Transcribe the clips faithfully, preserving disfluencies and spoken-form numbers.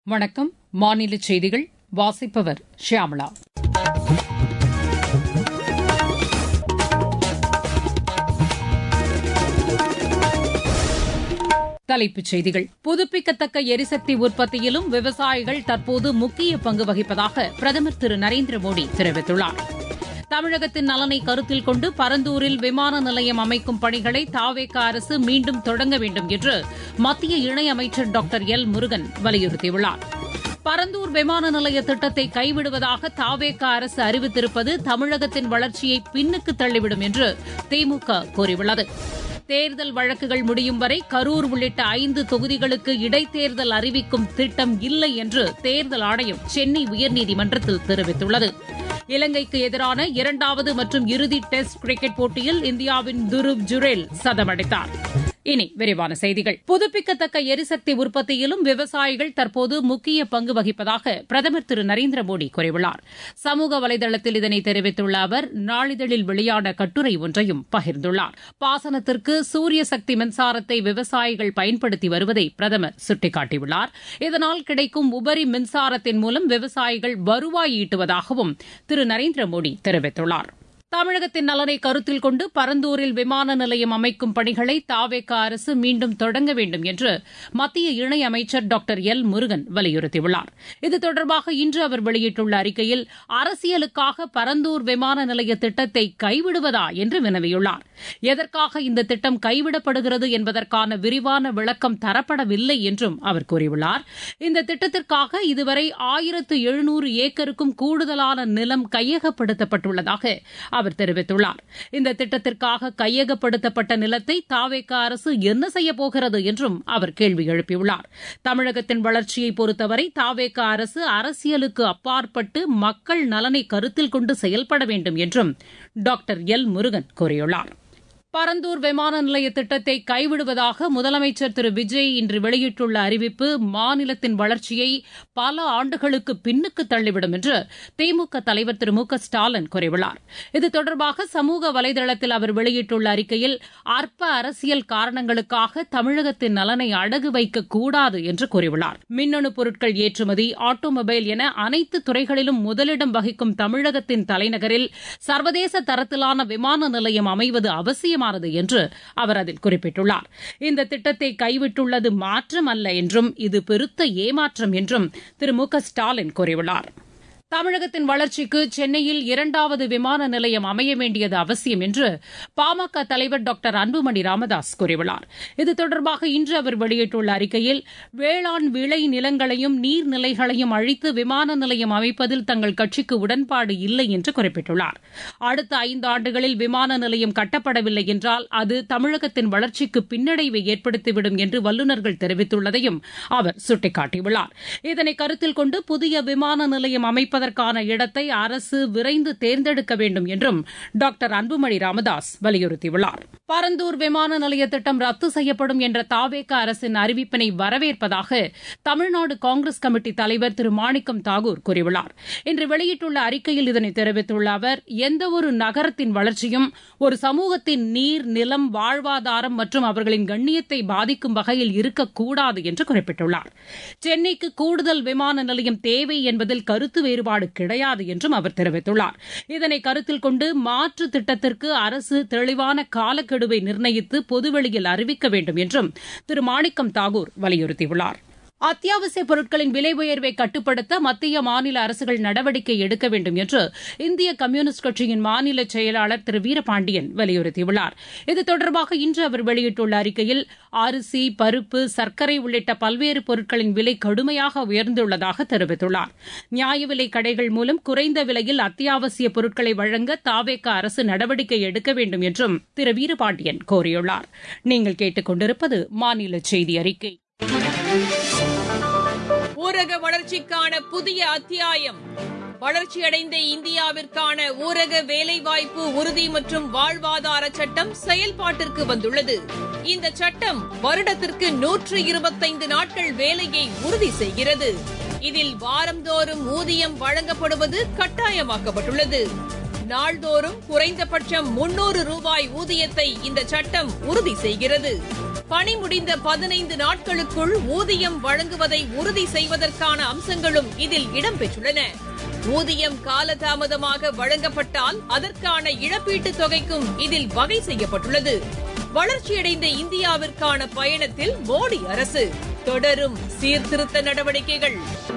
வணக்கம். மாநில செய்திகள் வாசிப்பவர் ஷியாமளா. தலைப்புச் செய்திகள். புதுப்பிக்கத்தக்க எரிசக்தி உற்பத்தியிலும் விவசாயிகள் தற்போது முக்கிய பங்கு வகிப்பதாக பிரதமர் திரு நரேந்திர மோடி தெரிவித்துள்ளார். தமிழகத்தின் நலனை கருத்தில் கொண்டு பரந்தூரில் விமான நிலையம் அமைக்கும் பணிகளை தவேக அரசு மீண்டும் தொடங்க வேண்டும் என்று மத்திய இணையமைச்சர் டாக்டர் எல் முருகன் வலியுறுத்தியுள்ளார். பரந்தூர் விமான நிலைய திட்டத்தை கைவிடுவதாக தவேக அரசு அறிவித்திருப்பது தமிழகத்தின் வளர்ச்சியை பின்னுக்கு தள்ளிவிடும் என்று திமுக கூறியுள்ளது. தேர்தல் வழக்குகள் முடியும் வரை கரூர் உள்ளிட்ட ஐந்து தொகுதிகளுக்கு இடைத்தேர்தல் அறிவிக்கும் திட்டம் இல்லை என்று தேர்தல் ஆணையம் சென்னை உயர்நீதிமன்றத்தில் தெரிவித்துள்ளது. இலங்கைக்கு எதிரான இரண்டாவது மற்றும் இறுதி டெஸ்ட் கிரிக்கெட் போட்டியில் இந்தியாவின் துருவ் ஜுரேல் சதமடித்தார். இனி விரிவான செய்திகள். புதுப்பிக்கத்தக்க எரிசக்தி உற்பத்தியிலும் விவசாயிகள் தற்போது முக்கிய பங்கு வகிப்பதாக பிரதமர் திரு நரேந்திர மோடி கூறியுள்ளார். சமூக வலைதளத்தில் இதனை தெரிவித்துள்ள அவர் நாளிதழில் வெளியான கட்டுரை ஒன்றையும் பகிர்ந்துள்ளார். பாசனத்திற்கு சூரிய சக்தி மின்சாரத்தை விவசாயிகள் பயன்படுத்தி வருவதை பிரதமர் சுட்டிக்காட்டியுள்ளார். இதனால் கிடைக்கும் உபரி மின்சாரத்தின் மூலம் விவசாயிகள் வருவாய் ஈட்டுவதாகவும் திரு நரேந்திர மோடி தெரிவித்துள்ளார். தமிழகத்தின் நலனை கருத்தில் கொண்டு பரந்தூரில் விமான நிலையம் அமைக்கும் பணிகளை தவேக அரசு மீண்டும் தொடங்க வேண்டும் என்று மத்திய இணையமைச்சர் டாக்டர் எல் முருகன் வலியுறுத்தியுள்ளார். இது தொடர்பாக இன்று அவர் வெளியிட்டுள்ள அறிக்கையில் அரசியலுக்காக பரந்தூர் விமான நிலைய திட்டத்தை கைவிடுவதா என்று வினவியுள்ளார். எதற்காக இந்த திட்டம் கைவிடப்படுகிறது என்பதற்கான விரிவான விளக்கம் தரப்படவில்லை என்றும் அவர் கூறியுள்ளார். இந்த திட்டத்திற்காக இதுவரை ஆயிரத்து எழுநூறு ஏக்கருக்கும் கூடுதலான நிலம் கையகப்படுத்தப்பட்டுள்ளதாக அவர் தெரிவித்துள்ளார். இந்த திட்டத்திற்காக கையகப்படுத்தப்பட்ட நிலத்தை தவேக அரசு என்ன செய்யப் போகிறது என்றும் அவர் கேள்வி எழுப்பியுள்ளார். தமிழகத்தின் வளர்ச்சியை பொறுத்தவரை தவேக அரசு அரசியலுக்கு அப்பாற்பட்டு மக்கள் நலனை கருத்தில் கொண்டு செயல்பட வேண்டும் என்றும் டாக்டர் எல் முருகன் கூறியுள்ளார். பரந்தூர் விமான நிலைய திட்டத்தை கைவிடுவதாக முதலமைச்சர் திரு விஜய் இன்று வெளியிட்டுள்ள அறிவிப்பு மாநிலத்தின் வளர்ச்சியை பல ஆண்டுகளுக்கு பின்னுக்கு தள்ளிவிடும் என்று திமுக தலைவர் திரு மு க ஸ்டாலின் கூறியுள்ளார். இது தொடர்பாக சமூக வலைதளத்தில் அவர் வெளியிட்டுள்ள அறிக்கையில் அற்ப அரசியல் காரணங்களுக்காக தமிழகத்தின் நலனை அடகு வைக்கக்கூடாது என்று கூறியுள்ளார். மின்னணு பொருட்கள் ஏற்றுமதி, ஆட்டோமொபைல் என அனைத்து துறைகளிலும் முதலிடம் வகிக்கும் தமிழகத்தின் தலைநகரில் சர்வதேச தரத்திலான விமான நிலையம் அமைவது அவசியம் என்று அவர் அதில் குறிப்பிட்டுள்ளார். இந்த திட்டத்தை கைவிட்டுள்ளது மாற்றம் அல்ல என்றும் இது பெருத்த ஏமாற்றம் என்றும் திரு மு க ஸ்டாலின் கூறியுள்ளார். தமிழகத்தின் வளர்ச்சிக்கு சென்னையில் இரண்டாவது விமான நிலையம் அமைய வேண்டியது அவசியம் என்று பாமக தலைவர் டாக்டர் அன்புமணி ராமதாஸ் கூறியுள்ளார். இது தொடர்பாக இன்று அவர் வெளியிட்டுள்ள அறிக்கையில் வேளாண் விளை நிலங்களையும் நீர்நிலைகளையும் அழித்து விமான நிலையம் அமைப்பதில் தங்கள் கட்சிக்கு உடன்பாடு இல்லை என்று குறிப்பிட்டுள்ளார். அடுத்த ஐந்து ஆண்டுகளில் விமான நிலையம் கட்டப்படவில்லை என்றால் அது தமிழகத்தின் வளர்ச்சிக்கு பின்னடைவை ஏற்படுத்திவிடும் என்று வல்லுநர்கள் தெரிவித்துள்ளதையும் அவர் சுட்டிக்காட்டியுள்ளார். இதனை கருத்தில் கொண்டு புதிய விமான நிலையம் அமைப்ப அதற்கான இடத்தை அரசு விரைந்து தேர்ந்தெடுக்க வேண்டும் என்றும் டாக்டர் அன்புமணி ராமதாஸ் வலியுறுத்தியுள்ளார். பரந்தூர் விமான நிலைய திட்டம் ரத்து செய்யப்படும் என்ற தவேக அரசின் அறிவிப்பினை வரவேற்பதாக தமிழ்நாடு காங்கிரஸ் கமிட்டி தலைவர் திரு மாணிக்கம் தாகூர் கூறியுள்ளார். இன்று வெளியிட்டுள்ள அறிக்கையில் இதனை தெரிவித்துள்ள அவர் எந்தவொரு நகரத்தின் வளர்ச்சியும் ஒரு சமூகத்தின் நீர், நிலம், வாழ்வாதாரம் மற்றும் அவர்களின் கண்ணியத்தை பாதிக்கும் வகையில் இருக்கக்கூடாது என்று குறிப்பிட்டுள்ளார். சென்னைக்கு கூடுதல் விமான நிலையம் தேவை என்பதில் கருத்து வேறுபாடு கிடையாது என்றும் அவர் தெரிவித்துள்ளார். இதனை கருத்தில் கொண்டு மாற்று திட்டத்திற்கு அரசு தெளிவான காலக்கெடுவை நிர்ணயித்து பொதுவெளியில் அறிவிக்க வேண்டும் என்றும் திரு மாணிக்கம் தாகூர் வலியுறுத்தியுள்ளார். அத்தியாவசியப் பொருட்களின் விலை உயர்வை கட்டுப்படுத்த மத்திய மாநில அரசுகள் நடவடிக்கை எடுக்க வேண்டும் என்று இந்திய கம்யூனிஸ்ட் கட்சியின் மாநில செயலாளர் திரு வீரபாண்டியன் வலியுறுத்தியுள்ளார். இது தொடர்பாக இன்று அவர் வெளியிட்டுள்ள அறிக்கையில் அரிசி, பருப்பு, சர்க்கரை உள்ளிட்ட பல்வேறு பொருட்களின் விலை கடுமையாக உயர்ந்துள்ளதாக தெரிவித்துள்ளார். நியாய விலை கடைகள் மூலம் குறைந்த விலையில் அத்தியாவசிய பொருட்களை வழங்க தவேக அரசு நடவடிக்கை எடுக்க வேண்டும் என்றும் திரு வீரபாண்டியன் கோரியுள்ளார். நீங்கள் கேட்டுக் கொண்டிருப்பது மாநில செய்தி அறிக்கை. ஊரக வளர்ச்சிக்கான புதிய அத்தியாயம். வளர்ச்சியடைந்த இந்தியாவிற்கான ஊரக வேலைவாய்ப்பு உறுதி மற்றும் வாழ்வாதார சட்டம் செயல்பாட்டிற்கு வந்துள்ளது. இந்த சட்டம் வருடத்திற்கு நூற்று இருபத்தைந்து நாட்கள் வேலையை உறுதி செய்கிறது. இதில் வாரந்தோறும் ஊதியம் வழங்கப்படுவது கட்டாயமாக்கப்பட்டுள்ளது. நாள்தோறும் குறைந்தபட்சம் முன்னூறு ரூபாய் ஊதியத்தை இந்த சட்டம் உறுதி செய்கிறது. பணி முடிந்த பதினைந்து நாட்களுக்குள் ஊதியம் வழங்குவதை உறுதி செய்வதற்கான அம்சங்களும் இதில் இடம்பெற்றுள்ளன. ஊதியம் காலதாமதமாக வழங்கப்பட்டால் அதற்கான இழப்பீட்டுத் தொகைக்கும் இதில் வகை செய்யப்பட்டுள்ளது. வளர்ச்சியடைந்த இந்தியாவிற்கான பயணத்தில் மோடி அரசு தொடரும் சீர்திருத்த நடவடிக்கைகள்.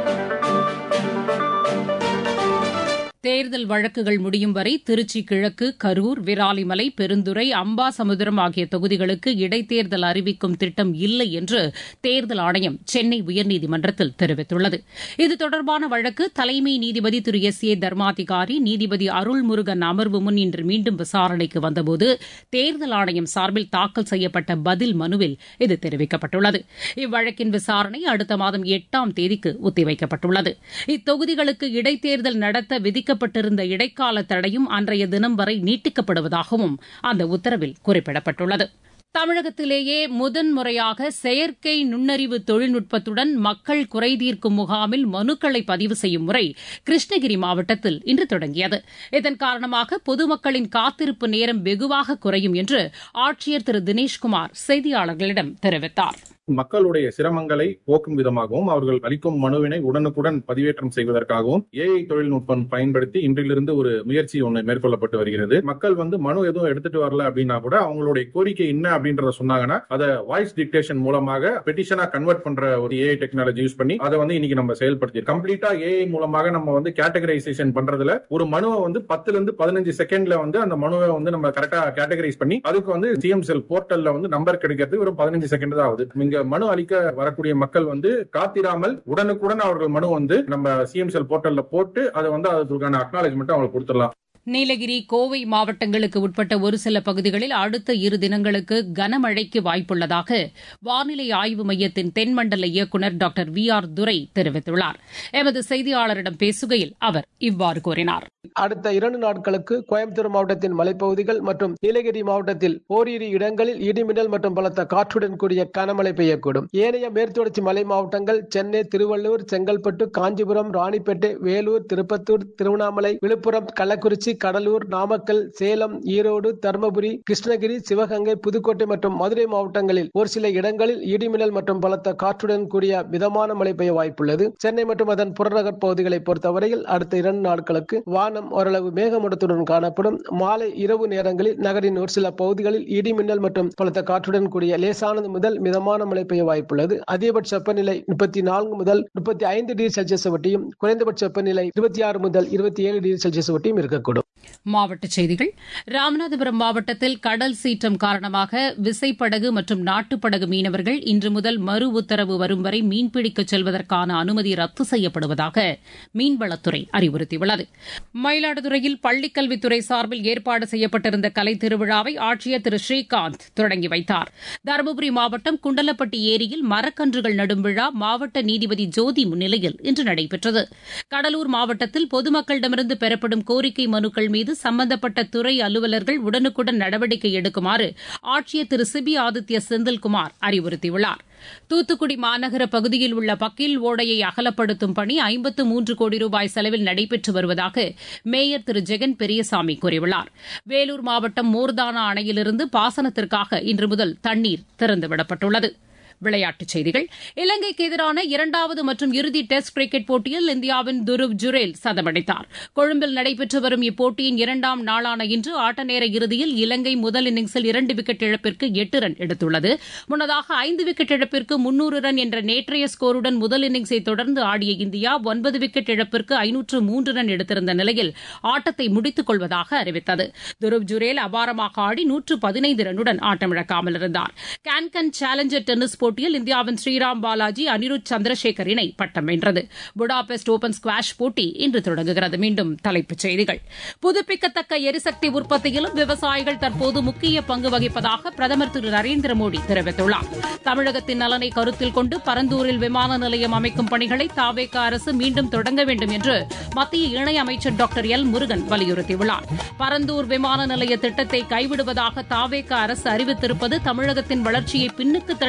தேர்தல் வழக்குகள் முடியும் வரை திருச்சி கிழக்கு, கரூர், விராலிமலை, பெருந்துறை, அம்பாசமுத்திரம் ஆகிய தொகுதிகளுக்கு இடைத்தேர்தல் அறிவிக்கும் திட்டம் இல்லை என்று தேர்தல் ஆணையம் சென்னை உயர்நீதிமன்றத்தில் தெரிவித்துள்ளது. இது தொடர்பான வழக்கு தலைமை நீதிபதி திரு எஸ் ஏ தர்மாதிகாரி, நீதிபதி அருள்முருகன் அமர்வு முன் இன்று மீண்டும் விசாரணைக்கு வந்தபோது தேர்தல் ஆணையம் சார்பில் தாக்கல் செய்யப்பட்ட பதில் மனுவில் இது தெரிவிக்கப்பட்டுள்ளது. இவ்வழக்கின் விசாரணை அடுத்த மாதம் எட்டாம் தேதிக்கு ஒத்திவைக்கப்பட்டுள்ளது. இத்தொகுதிகளுக்கு இடைத்தேர்தல் நடத்த விதிக்க விதிக்கப்பட்டிருந்த இடைக்கால தடையும் அன்றைய தினம் வரை நீட்டிக்கப்படுவதாகவும் அந்த உத்தரவில் குறிப்பிடப்பட்டுள்ளது. தமிழகத்திலேயே முதன்முறையாக செயற்கை நுண்ணறிவு தொழில்நுட்பத்துடன் மக்கள் குறைதீர்க்கும் முகாமில் மனுக்களை பதிவு செய்யும் முறை கிருஷ்ணகிரி மாவட்டத்தில் இன்று தொடங்கியது. இதன் காரணமாக பொதுமக்களின் காத்திருப்பு நேரம் வெகுவாக குறையும் என்று ஆட்சியர் திரு தினேஷ்குமார் செய்தியாளர்களிடம் தெரிவித்தார். மக்களுடைய சிரமங்களை போக்கும் விதமாகவும் அவர்கள் அளிக்கும் மனுவினை உடனுக்குடன் பதிவேற்றம் செய்வதற்காகவும் ஏஐ தொழில்நுட்பம் பயன்படுத்தி இன்றிலிருந்து ஒரு முயற்சி ஒன்று மேற்கொள்ளப்பட்டு வருகிறது. மக்கள் வந்து மனு எதுவும் எடுத்துட்டு வரல அப்படின்னா கூட அவங்களுடைய கோரிக்கை என்ன அப்படின்றத சொன்னாங்கன்னா அதை வாய்ஸ் டிக்டேஷன் மூலமாக பெட்டிஷனா கன்வெர்ட் பண்ற ஒரு ஏஐ டெக்னாலஜி யூஸ் பண்ணி அதை வந்து இன்னைக்கு நம்ம செயல்படுத்தி கம்ப்ளீட்டா ஏஐ மூலமாக நம்ம வந்து கேட்டகரைசேஷன் பண்றதுல ஒரு மனுவை வந்து பத்துல இருந்து பதினஞ்சு செகண்ட்ல வந்து அந்த மனுவை வந்து நம்ம கரெக்டா கேட்டகரைஸ் பண்ணி அதுக்கு வந்து சிஎம் செல் போர்ட்டல்ல வந்து நம்பர் கிடைக்கிறது ஒரு பதினஞ்சு செகண்ட் தான் ஆகுது. இங்க மனு அளிக்க வரக்கூடிய மக்கள் வந்து காத்திராமல் உடனுக்குடன் அவர்கள் மனு வந்து நம்ம சிஎம் செல் போர்ட்டல்ல போட்டு அதை வந்து அதுக்கான அக்னாலஜ்மெண்ட் அவங்களுக்கு கொடுத்துடலாம். நீலகிரி, கோவை மாவட்டங்களுக்கு உட்பட்ட ஒரு சில பகுதிகளில் அடுத்த இரு தினங்களுக்கு கனமழைக்கு வாய்ப்புள்ளதாக வானிலை ஆய்வு மையத்தின் தென்மண்டல இயக்குநர் டாக்டர் வி ஆர் துரை தெரிவித்துள்ளார். எமது செய்தியாளரிடம் பேசுகையில் அவர் இவ்வாறு கூறினார். அடுத்த இரண்டு நாட்களுக்கு கோயம்புத்தூர் மாவட்டத்தின் மலைப்பகுதிகள் மற்றும் நீலகிரி மாவட்டத்தில் ஓரிரு இடங்களில் இடிமின்னல் மற்றும் பலத்த காற்றுடன் கூடிய கனமழை பெய்யக்கூடும். ஏனைய மேற்குத்தொடர்ச்சி மலை மாவட்டங்கள் சென்னை, திருவள்ளூர், செங்கல்பட்டு, காஞ்சிபுரம், ராணிப்பேட்டை, வேலூர், திருப்பத்தூர், திருவண்ணாமலை, விழுப்புரம், கள்ளக்குறிச்சி, கடலூர், நாமக்கல், சேலம், ஈரோடு, தர்மபுரி, கிருஷ்ணகிரி, சிவகங்கை, புதுக்கோட்டை மற்றும் மதுரை மாவட்டங்களில் ஒரு சில இடங்களில் இடிமின்னல் மற்றும் பலத்த காற்றுடன் கூடிய மிதமான மழை பெய்ய வாய்ப்புள்ளது. சென்னை மற்றும் அதன் புறநகர் பகுதிகளை பொறுத்தவரையில் அடுத்த இரண்டு நாட்களுக்கு வானம் ஓரளவு மேகமூட்டத்துடன் காணப்படும். மாலை இரவு நேரங்களில் நகரின் ஒரு சில பகுதிகளில் இடிமின்னல் மற்றும் பலத்த காற்றுடன் கூடிய லேசானது முதல் மிதமான மழை பெய்ய வாய்ப்புள்ளது. அதிகபட்ச வெப்பநிலை முப்பத்தி நான்கு முதல் முப்பத்தி ஐந்து டிகிரி செல்சியஸ் வட்டியும் குறைந்தபட்ச வெப்பநிலை இருபத்தி ஆறு முதல் இருபத்தி ஏழு டிகிரி செல்சியஸ் வட்டியும் இருக்கக்கூடும். மாவட்டச் செய்திகள். ராமநாதபுரம் மாவட்டத்தில் கடல் சீற்றம் காரணமாக விசைப்படகு மற்றும் நாட்டுப்படகு மீனவர்கள் இன்று முதல் மறு உத்தரவு வரும் வரை மீன்பிடிக்கச் செல்வதற்கான அனுமதி ரத்து செய்யப்படுவதாக மீன்வளத்துறை அறிவுறுத்தியுள்ளது. மயிலாடுதுறையில் பள்ளிக்கல்வித்துறை சார்பில் ஏற்பாடு செய்யப்பட்டிருந்த கலைத் திருவிழாவை ஆட்சியர் திரு ஸ்ரீகாந்த் தொடங்கி வைத்தார். தருமபுரி மாவட்டம் குண்டலப்பட்டி ஏரியில் மரக்கன்றுகள் நடும் விழா மாவட்ட நீதிபதி ஜோதி முன்னிலையில் இன்று நடைபெற்றது. கடலூர் மாவட்டத்தில் பொதுமக்களிடமிருந்து பெறப்படும் கோரிக்கை மனுக்கள் மீது சம்பந்தப்பட்ட துறை அலுவலர்கள் உடனுக்குடன் நடவடிக்கை எடுக்குமாறு ஆட்சியர் திரு சிபி ஆதித்ய செந்தில்குமார் அறிவுறுத்தியுள்ளார். தூத்துக்குடி மாநகர பகுதியில் உள்ள பக்கில் ஓடையை அகலப்படுத்தும் பணி ஐம்பத்து மூன்று கோடி ரூபாய் செலவில் நடைபெற்று வருவதாக மேயர் திரு ஜெகன் பெரியசாமி கூறியுள்ளார். வேலூர் மாவட்டம் மோர்தானா அணையிலிருந்து பாசனத்திற்காக இன்று முதல் தண்ணீர் திறந்துவிடப்பட்டுள்ளது. விளையாட்டுச் செய்திகள். இலங்கைக்கு எதிரான இரண்டாவது மற்றும் இறுதி டெஸ்ட் கிரிக்கெட் போட்டியில் இந்தியாவின் துருவ் ஜுரேல் சதமடித்தார். கொழும்பில் நடைபெற்று வரும் இப்போட்டியின் இரண்டாம் நாளான இன்று ஆட்டநேர இறுதியில் இலங்கை முதல் இன்னிங்ஸில் இரண்டு விக்கெட் இழப்பிற்கு எட்டு ரன் எடுத்துள்ளது. முன்னதாக ஐந்து விக்கெட் இழப்பிற்கு முன்னூறு ரன் என்ற நேற்றைய ஸ்கோருடன் முதல் இன்னிங்ஸை தொடர்ந்து ஆடிய இந்தியா ஒன்பது விக்கெட் இழப்பிற்கு ஐநூற்று மூன்று ரன் எடுத்திருந்த நிலையில் ஆட்டத்தை முடித்துக் கொள்வதாக அறிவித்தது. துருவ் ஜுரேல் அபாரமாக ஆடி நூற்று பதினைந்து ரன்னுடன் ஆட்டமிழக்காமல் இருந்தார். கேன்கன் சேலஞ்சர் டென்னிஸ் போட்டியில் இந்தியாவின் ஸ்ரீராம் பாலாஜி, அனிருத் சந்திரசேகர் இணை பட்டம் வென்றது. புடாபெஸ்ட் ஓபன் ஸ்குவாஷ் போட்டி இன்று தொடங்குகிறது. மீண்டும் தலைப்புச் செய்திகள். புதுப்பிக்கத்தக்க எரிசக்தி உற்பத்தியிலும் விவசாயிகள் தற்போது முக்கிய பங்கு வகிப்பதாக பிரதமர் திரு நரேந்திர மோடி தெரிவித்துள்ளார். தமிழகத்தின் நலனை கருத்தில் கொண்டு பரந்தூரில் விமான நிலையம் அமைக்கும் பணிகளை தாவேக அரசு மீண்டும் தொடங்க வேண்டும் என்று மத்திய இணையமைச்சர் டாக்டர் எல் முருகன் வலியுறுத்தியுள்ளார். பரந்தூர் விமான நிலைய திட்டத்தை கைவிடுவதாக தாவேக அரசு அறிவித்திருப்பது தமிழகத்தின் வளர்ச்சியை பின்னுக்கு தள்ளிவிடும் என்று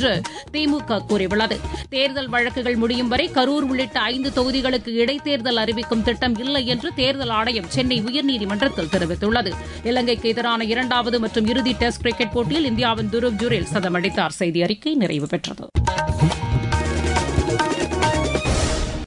என்று திமுக கூறியுள்ளது. தேர்தல் வழக்குகள் முடியும் வரை கரூர் உள்ளிட்ட ஐந்து தொகுதிகளுக்கு இடைத்தேர்தல் அறிவிக்கும் திட்டம் இல்லை என்று தேர்தல் ஆணையம் சென்னை உயர்நீதிமன்றத்தில் தெரிவித்துள்ளது. இலங்கைக்கு எதிரான இரண்டாவது மற்றும் இறுதி டெஸ்ட் கிரிக்கெட் போட்டியில் இந்தியாவின் துருவ் ஜுரேல் சதம் அடித்தார். செய்தி அறிக்கை நிறைவு பெற்றது.